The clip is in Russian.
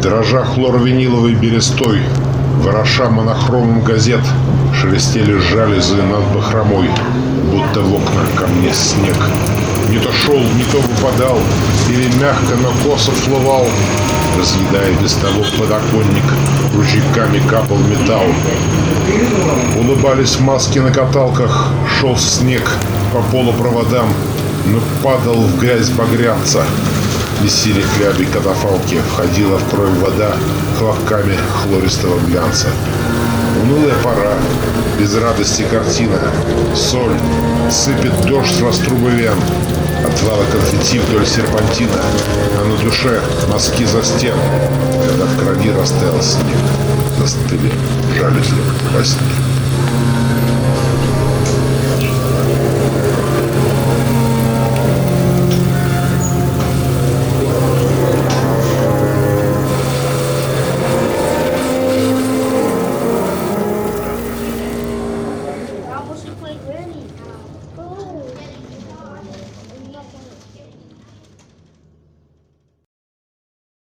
Дрожа хлорвиниловой берестой, вороша монохромом газет, шелестели жалюзи над бахромой, будто в окнах ко мне снег. Не то шел, не то выпадал, или мягко, но косо вплывал, разъедая без того подоконник, ручейками капал металл. Улыбались маски на каталках, шел снег по полупроводам, но падал в грязь багрянца. Месили хляби катафалки, входила в кровь вода хлопками хлористого глянца. Унылая пора, без радости картина, соль, сыпет дождь с раструбы вен, отвала конфетти вдоль серпантина, а на душе мазки за стен, когда в крови растаял снег, застыли жалюзи во сне.